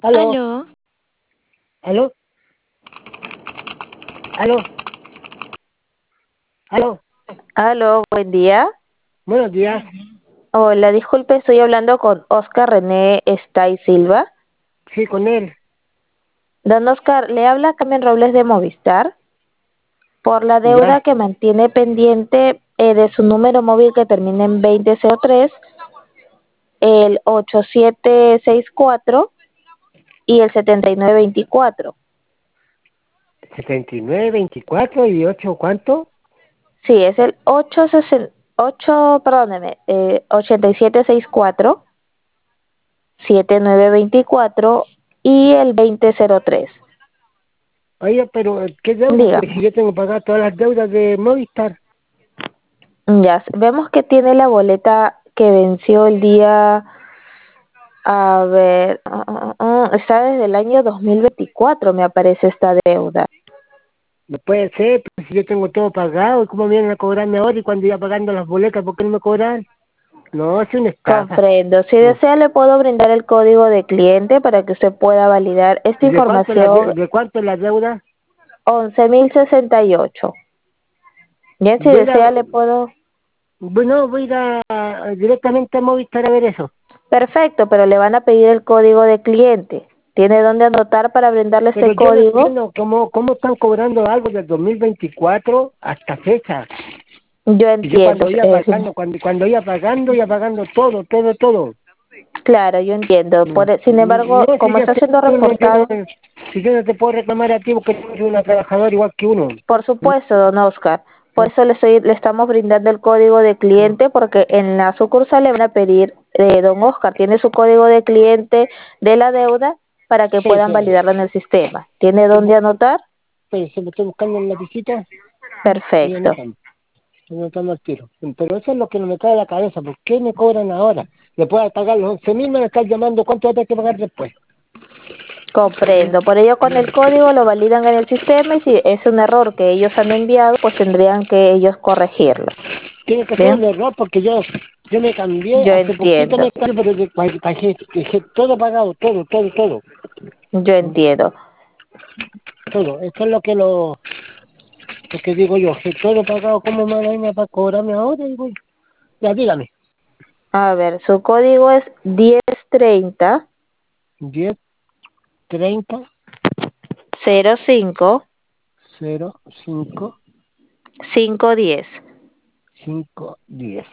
Aló, Aló, aló, aló, aló. aló, buen día. Buenos días. Hola, disculpe, estoy hablando con Oscar René Stay Silva. Sí, con él. Don Oscar, le habla Carmen Robles de Movistar por la Ya, deuda que mantiene pendiente de su número móvil que termina en 2003, el 8764 y el 7924. 79, 24 y 8, ¿cuánto? Sí, es el 8764, 7924 y el 2003. Oye, pero ¿qué deuda? Pues Dígame. si yo tengo que pagar todas las deudas de Movistar. Ya, vemos que tiene la boleta que venció el día, a ver, está desde el año 2024, me aparece esta deuda. No puede ser, pues si yo tengo todo pagado, ¿y cómo vienen a cobrarme ahora? Y cuando iba pagando las boletas, ¿por qué no me cobran? No, es una estafa. Comprendo. Si Mm. desea, le puedo brindar el código de cliente para que usted pueda validar esta ¿Y información. de cuánto es la deuda? 11.068. Bien, si Voy a ir desea, le puedo. bueno, voy a ir directamente a Movistar a ver eso. Perfecto, pero le van a pedir el código de cliente. ¿Tiene dónde anotar para brindarle Pero este yo no código? entiendo cómo están cobrando algo del 2024 hasta fecha. Yo Y yo entiendo. cuando iba pagando todo, todo, todo. Claro, yo entiendo. Mm. Sin embargo, No, si como ya está sé, siendo yo reportado, no, si yo no te puedo reclamar a ti porque tú eres una trabajadora igual que uno. por Mm, supuesto, don Oscar, por mm, eso le estamos brindando el código de mm. cliente, porque en la sucursal le van a pedir, don Oscar, tiene su código de cliente de la deuda para que Sí, puedan validarlo en el sistema. ¿Tiene dónde anotar? se me estoy buscando en la visita y Perfecto. anotando el tiro. Pero eso es lo que no me cae a la cabeza. ¿Por qué me cobran ahora? Después de pagar los 11.000 me van a estar llamando. ¿Cuánto voy a tener que pagar después? Mm, Comprendo. Por ello, con el código lo validan en el sistema y si es un error que ellos han enviado, pues tendrían que ellos corregirlo. Tiene que ser Bien, un error porque yo me cambié, yo hace poquito entiendo. me cambié, pero dejé todo pagado, todo, todo, todo. Yo Mm, entiendo. todo. Esto es lo que digo yo, que todo pagado, ¿cómo me van a cobrarme ahora? Digo, ya dígame. A ver, su código es 1030 10, 30, 05 0, 5, 510. 5, 10.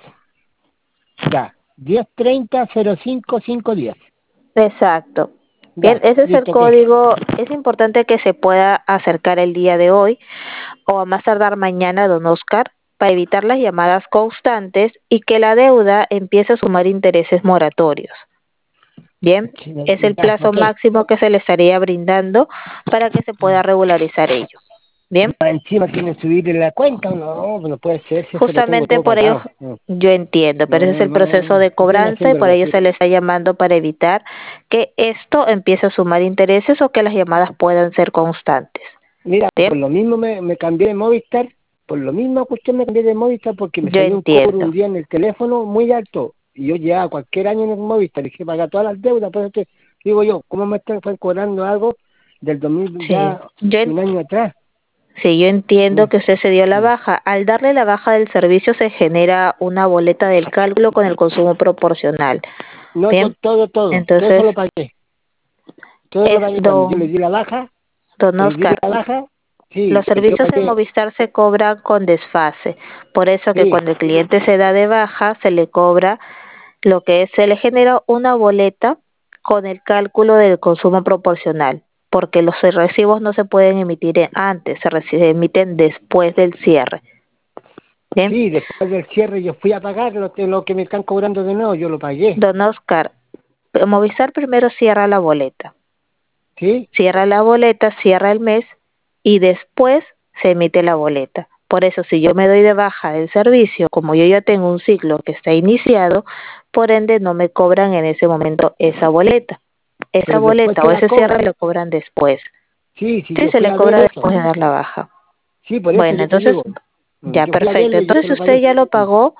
Ya, 10, 30, 0, 5, 5, 10. Exacto. Bien, Ya, ese es el listo, ok. código. Es importante que se pueda acercar el día de hoy o a más tardar mañana, don Oscar, para evitar las llamadas constantes y que la deuda empiece a sumar intereses moratorios. Bien, Sí, es el ya, plazo ok. máximo que se le estaría brindando para que se pueda regularizar ello. Bien. Encima tiene que subir la cuenta, no, no puede ser si eso lo tengo Justamente todo por ello, pagado. No, yo entiendo, pero ese es no, el proceso no, de están cobranza y haciendo por ello se locura. le está llamando para evitar que esto empiece a sumar intereses o que las llamadas puedan ser constantes. Mira, por ¿Bien? lo mismo me cambié de Movistar, por lo mismo cuestión me cambié de Movistar porque me Yo salió un cobro un entiendo, día en el teléfono muy alto y yo llevaba cualquier año en el Movistar, dije pagar todas las deudas, por eso digo yo, ¿cómo me están cobrando algo del 2000 sí. ya un año atrás? Sí, yo Mm, entiendo que usted se dio la mm. baja. Al darle la baja del servicio se genera una boleta del cálculo con el consumo proporcional. No, Bien, todo eso entonces lo pagué, todo lo es pagué cuando yo le di la baja, don le di Oscar. la baja, sí, Los yo servicios de pagué, Movistar se cobran con desfase, por eso que sí, cuando el cliente se da de baja se le cobra lo que es, se le genera una boleta con el cálculo del consumo proporcional, porque los recibos no se pueden emitir antes, se emiten después del cierre. Bien, sí, después del cierre yo fui a pagar lo que me están cobrando de nuevo, yo lo pagué, don Oscar, Movistar primero cierra la boleta, ¿sí? cierra el mes y después se emite la boleta. Por eso, si yo me doy de baja del servicio, como yo ya tengo un ciclo que está iniciado, por ende no me cobran en ese momento esa boleta. Esa Pero después boleta se o la ese cierre cobran. lo cobran después. Sí, sí, Sí, yo se fui le a ver cobra eso. después de dar la baja. Sí, por eso Bueno, yo te entonces, digo. ya Yo fui a perfecto. verlo y yo Entonces, se si lo usted pagué. ya lo pagó,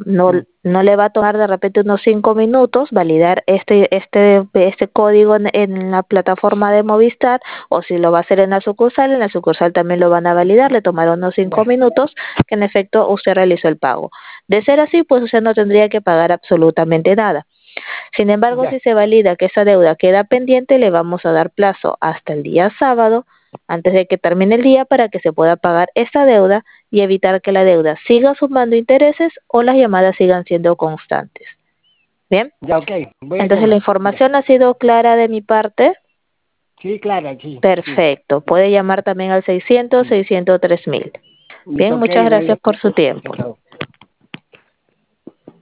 no, Mm. no le va a tomar de repente unos 5 minutos validar este código en la plataforma de Movistar, o si lo va a hacer en la sucursal también lo van a validar, le tomará unos cinco Ya, minutos que en efecto usted realizó el pago. De ser así, pues usted no tendría que pagar absolutamente nada. Sin embargo, ya, si se valida que esa deuda queda pendiente, le vamos a dar plazo hasta el día sábado, antes de que termine el día, para que se pueda pagar esa deuda y evitar que la deuda siga sumando intereses o las llamadas sigan siendo constantes. Bien, ya, ok, voy a entonces la llamar. Ya. información ha sido clara de mi parte. Sí, claro, sí, sí. Perfecto, puede llamar también al 600 Mm. 603 mil. Bien, Listo, ok, muchas voy a gracias por su escuchar. tiempo. Chao.